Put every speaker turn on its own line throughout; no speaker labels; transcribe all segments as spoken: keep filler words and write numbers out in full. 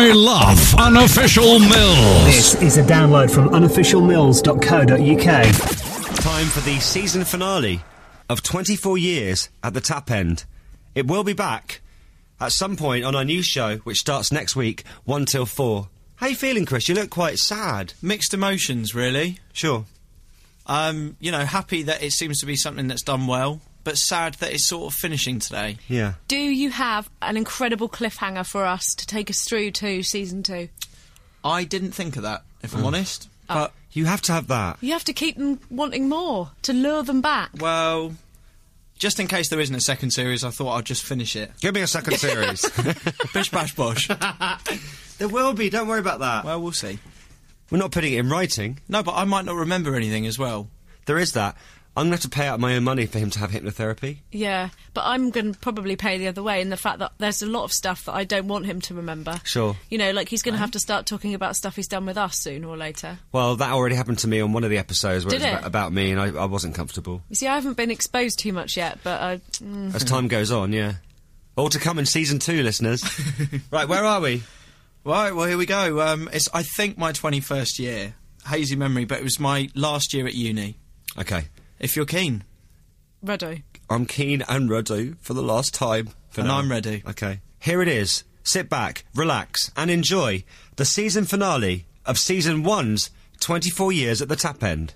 I love Unofficial Mills.
This is a download from unofficial mills dot co dot uk.
Time for the season finale of twenty-four years at the Tap End. It will be back at some point on our new show, which starts next week, one till four. How you feeling, Chris? You look quite sad.
Mixed emotions, really.
Sure.
Um, you know, happy that it seems to be something that's done well, but sad that it's sort of finishing today.
Yeah.
Do you have an incredible cliffhanger for us to take us through to season two?
I didn't think of that, if I'm honest. But,
You have to have that.
You have to keep them wanting more, to lure them back.
well, just in case there isn't a second series, I thought I'd just finish it.
Give me a second series.
Bish bash bosh.
There will be, don't worry about that.
Well, we'll see.
We're not putting it in writing.
No, but I might not remember anything as well.
There is that. I'm going to have to pay out my own money for him to have hypnotherapy.
Yeah, but I'm going to probably pay the other way in the fact that there's a lot of stuff that I don't want him to remember.
Sure.
You know, like he's going to have to start talking about stuff he's done with us sooner or later.
Well, that already happened to me on one of the episodes where
Did
it was
it?
about, about me and I, I wasn't comfortable.
You see, I haven't been exposed too much yet, but I... Mm.
As time goes on, yeah. All to come in season two, listeners. Right, where are we?
Right, well, here we go. Um, it's, I think, my twenty-first year. Hazy memory, but it was my last year at uni.
Okay.
If you're keen.
Redo.
I'm keen and ready for the last time. For
And
now.
I'm ready.
Okay. Here it is. Sit back, relax, and enjoy the season finale of season one's twenty-four years at the Tap End.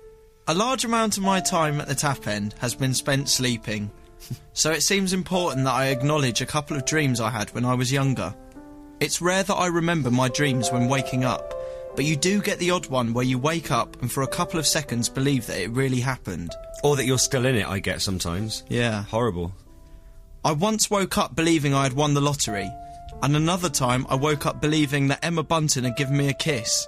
A large amount of my time at the Tap End has been spent sleeping, so it seems important that I acknowledge a couple of dreams I had when I was younger. It's rare that I remember my dreams when waking up, but you do get the odd one where you wake up and for a couple of seconds believe that it really happened.
Or that you're still in it, I get sometimes.
Yeah.
Horrible.
I once woke up believing I had won the lottery, and another time I woke up believing that Emma Bunton had given me a kiss.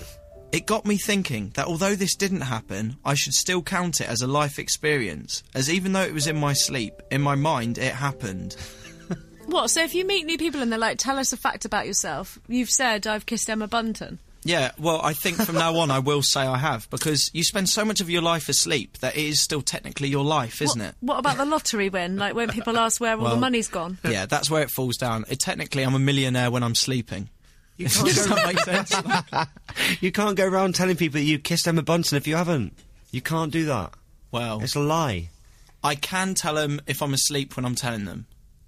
It got me thinking that although this didn't happen, I should still count it as a life experience, as even though it was in my sleep, in my mind it happened.
What, so if you meet new people and they're like, tell us a fact about yourself, you've said, I've kissed Emma Bunton?
Yeah, well, I think from now on I will say I have, because you spend so much of your life asleep that it is still technically your life, isn't
what,
it?
What about the lottery win? Like when people ask where all
Well,
the money's gone?
Yeah, that's where it falls down. It, technically, I'm a millionaire when I'm sleeping.
You
Does
can't, go,
that make sense?
you can't go around telling people that you kissed Emma Bunton if you haven't. You can't do that.
Well,
It's a lie.
I can tell them if I'm asleep when I'm telling them.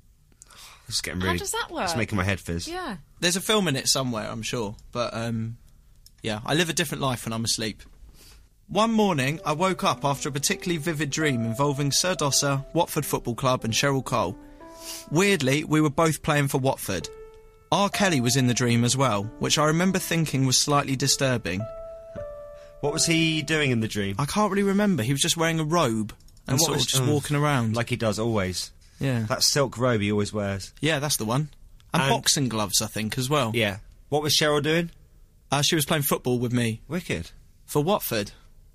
It's getting
How
really...
does that work?
It's making my head fizz.
Yeah.
There's a film in it somewhere, I'm sure, but, um... yeah, I live a different life when I'm asleep. One morning, I woke up after a particularly vivid dream involving Sir Dosser, Watford Football Club and Cheryl Cole. Weirdly, we were both playing for Watford. R. Kelly was in the dream as well, which I remember thinking was slightly disturbing.
What was he doing in the dream?
I can't really remember, he was just wearing a robe and,
And what
sort
was-
of just
oh.
walking around.
Like he does, always.
yeah.
That silk robe he always wears.
Yeah, that's the one. And,
And-
boxing gloves, I think, as well.
Yeah. What was Cheryl doing?
Uh, she was playing football with me.
Wicked.
For Watford.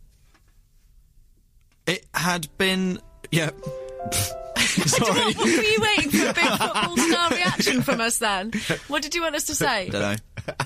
It had been... Yeah. Sorry.
What, what were you waiting for a big football star reaction from us then? What did you want us to say?
Don't know.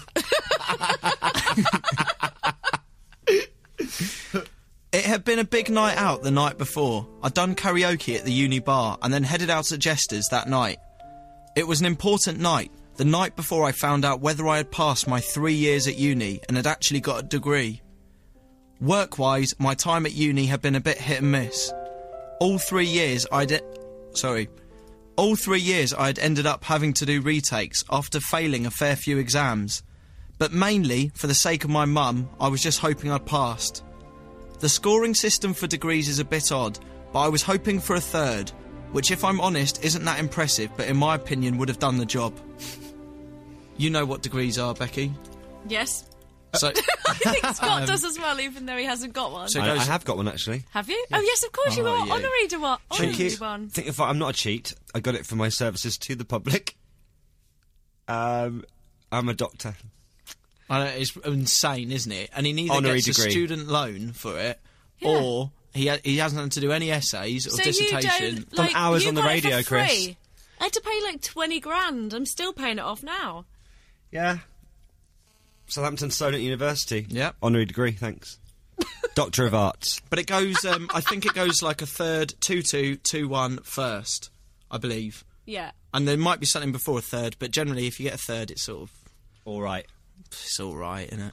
It had been a big night out the night before. I'd done karaoke at the uni bar and then headed out to Jester's that night. It was an important night, the night before I found out whether I had passed my three years at uni and had actually got a degree. Work-wise, my time at uni had been a bit hit and miss. All three years I'd... E- sorry. All three years I'd ended up having to do retakes after failing a fair few exams. But mainly, for the sake of my mum, I was just hoping I'd passed. The scoring system for degrees is a bit odd, but I was hoping for a third, which if I'm honest isn't that impressive, but in my opinion would have done the job. You know what degrees are, Becky?
Yes.
So,
I think Scott does as well, even though he hasn't got one.
So-
I,
goes-
I have got one, actually.
Have you? Oh, yes, of course you
Oh,
are.
yeah.
Honorary to what?
Thank
Honorary
you.
one.
Think if I, I'm not a cheat. I got it for my services to the public. Um, I'm a doctor.
I know, it's insane, isn't it? And he neither
Honorary
gets
degree.
a student loan for it,
Yeah.
or he ha- he hasn't had to do any essays or
So
dissertation.
you don't,
Done
like,
hours
you
on the
got it
radio,
for free.
Chris.
I had to pay like twenty grand. I'm still paying it off now.
Yeah. Southampton Solent University.
Yep.
Honorary degree, thanks. Doctor of Arts.
But it goes, um, I think it goes like a third, two two, two one first, I believe.
Yeah.
And there might be something before a third, but generally if you get a third, it's sort of...
All right.
It's alright, innit?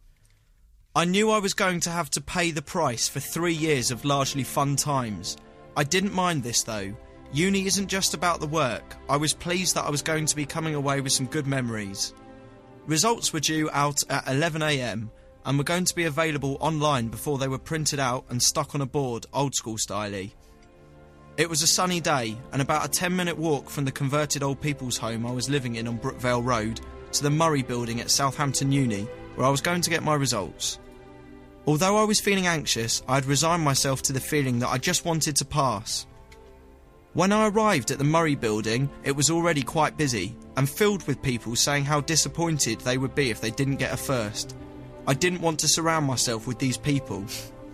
I knew I was going to have to pay the price for three years of largely fun times. I didn't mind this, though. Uni isn't just about the work. I was pleased that I was going to be coming away with some good memories. Results were due out at eleven a m and were going to be available online before they were printed out and stuck on a board, old school styley. It was a sunny day, and about a ten minute walk from the converted old people's home I was living in on Brookvale Road to the Murray building at Southampton Uni, where I was going to get my results. Although I was feeling anxious, I had resigned myself to the feeling that I just wanted to pass. When I arrived at the Murray building, it was already quite busy, and filled with people saying how disappointed they would be if they didn't get a first. I didn't want to surround myself with these people.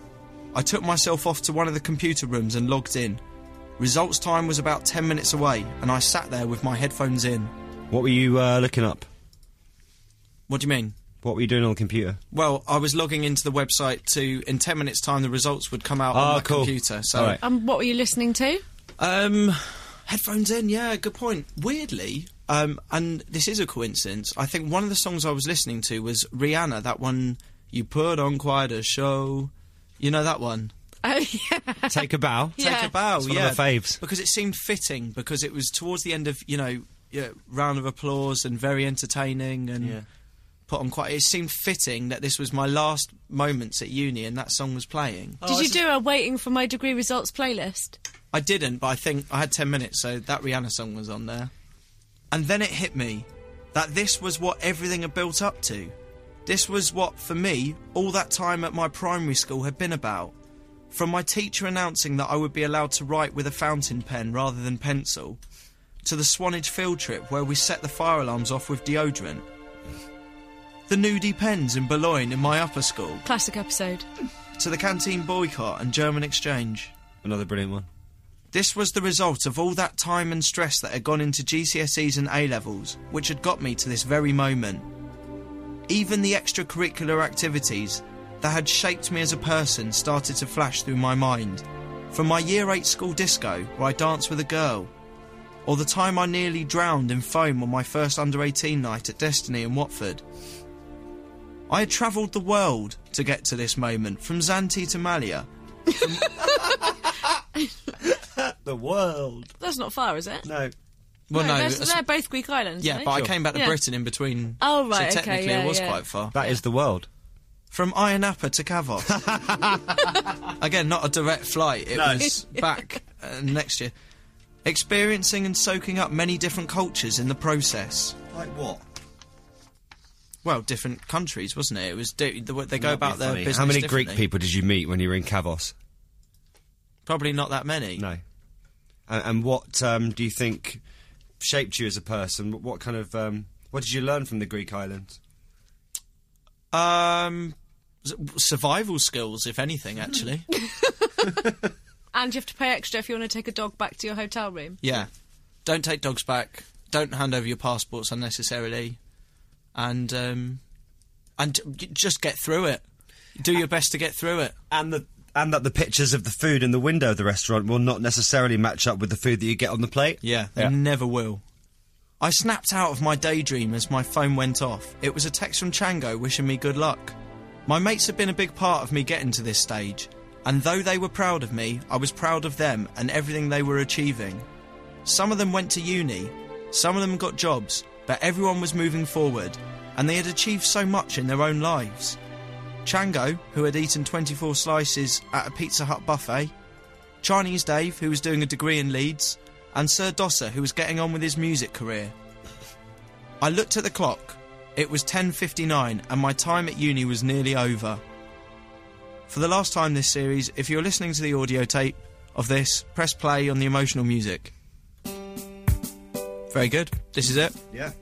I took myself off to one of the computer rooms and logged in. Results time was about ten minutes away, and I sat there with my headphones in.
What were you uh, looking up?
What do you mean?
What were you doing on the computer?
Well, I was logging into the website to, in ten minutes' time, the results would come out
Oh,
on my
cool.
computer. So,
All right.
And what were you listening to?
um, headphones in, yeah, good point. Weirdly, um, and this is a coincidence, I think one of the songs I was listening to was Rihanna, that one, You Put On Quite a Show. You know that one?
Oh, yeah.
Take a bow.
Yeah.
Take a bow,
It's one
yeah.
of my faves.
Because it seemed fitting, because it was towards the end of, you know, yeah, round of applause and very entertaining and
Yeah.
put on quite... It seemed fitting that this was my last moments at uni and that song was playing.
Did you do a waiting for my degree results playlist?
I didn't, but I think I had ten minutes, so that Rihanna song was on there. And then it hit me that this was what everything had built up to. This was what, for me, all that time at my primary school had been about. From my teacher announcing that I would be allowed to write with a fountain pen rather than pencil, to the Swanage field trip where we set the fire alarms off with deodorant. The nudie pens in Boulogne in my upper school,
Classic episode.
to the canteen boycott and German exchange.
Another brilliant one.
This was the result of all that time and stress that had gone into G C S Es and A-levels, which had got me to this very moment. Even the extracurricular activities that had shaped me as a person started to flash through my mind. From my year eight school disco, where I danced with a girl, or the time I nearly drowned in foam on my first under eighteen night at Destiny in Watford. I had travelled the world to get to this moment, from Zante to Malia.
The world.
That's not far, is it?
No.
Well, no,
they're,
it's-
they're both Greek islands.
yeah,
aren't
but
they?
I came back to
Yeah.
Britain in between.
Oh, right,
so
okay,
technically
yeah,
it was
yeah.
quite far.
That is the world.
From Ayia Napa to Kavos. Again, not a direct flight. It
No.
was back uh, next year. Experiencing and soaking up many different cultures in the process.
Like what?
Well, different countries, wasn't it? It was di- the, way they go about their business
How many Greek
differently.
people did you meet when you were in Kavos?
Probably not that many.
No. And, and what um, do you think shaped you as a person? What, what kind of um, what did you learn from the Greek islands?
Um, s- survival skills, if anything, actually.
And you have to pay extra if you want to take a dog back to your hotel room.
Yeah. Don't take dogs back. Don't hand over your passports unnecessarily. And um, and j- just get through it. Do your best to get through it.
And the and that the pictures of the food in the window of the restaurant will not necessarily match up with the food that you get on the plate.
Yeah, they
Yeah.
never will. I snapped out of my daydream as my phone went off. It was a text from Chango wishing me good luck. My mates had been a big part of me getting to this stage, and though they were proud of me, I was proud of them and everything they were achieving. Some of them went to uni, some of them got jobs, but everyone was moving forward, and they had achieved so much in their own lives. Chango, who had eaten twenty-four slices at a Pizza Hut buffet, Chinese Dave, who was doing a degree in Leeds, and Sir Dosser, who was getting on with his music career. I looked at the clock. It was ten fifty-nine, and my time at uni was nearly over. For the last time this series, if you're listening to the audio tape of this, press play on the emotional music. Very good. This is it.
Yeah.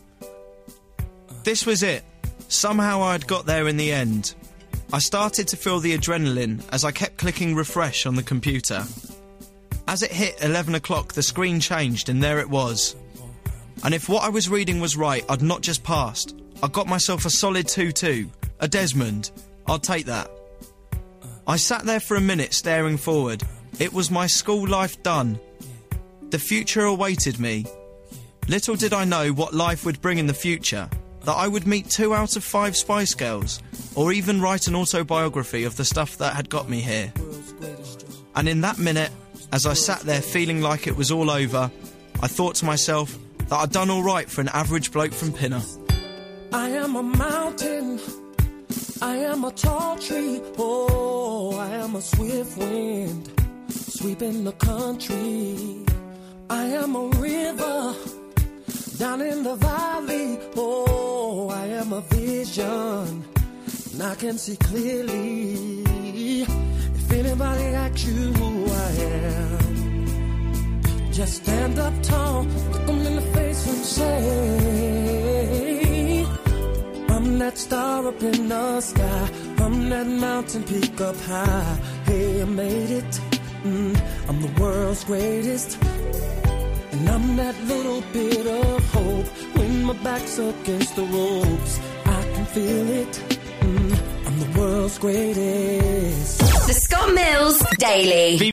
This was it. Somehow I'd got there in the end. I started to feel the adrenaline as I kept clicking refresh on the computer. As it hit eleven o'clock, the screen changed and there it was. And if what I was reading was right, I'd not just passed. I got myself a solid two two. A Desmond. I'll take that. I sat there for a minute staring forward. It was my school life done. The future awaited me. Little did I know what life would bring in the future. that I would meet two out of five Spice Girls, or even write an autobiography of the stuff that had got me here. And in that minute, as I sat there feeling like it was all over, I thought to myself that I'd done all right for an average bloke from Pinner.
I am a mountain, I am a tall tree, oh, I am a swift wind, sweeping the country. I am a river, down in the valley, oh, I am a vision, and I can see clearly. If anybody asks you who I am, just stand up tall, look them in the face and say, I'm that star up in the sky, I'm that mountain peak up high, hey, I made it, mm, I'm the world's greatest. And I'm that little bit of hope when my back's against the ropes. I can feel it. Mm, I'm the world's greatest.
The Scott Mills Daily.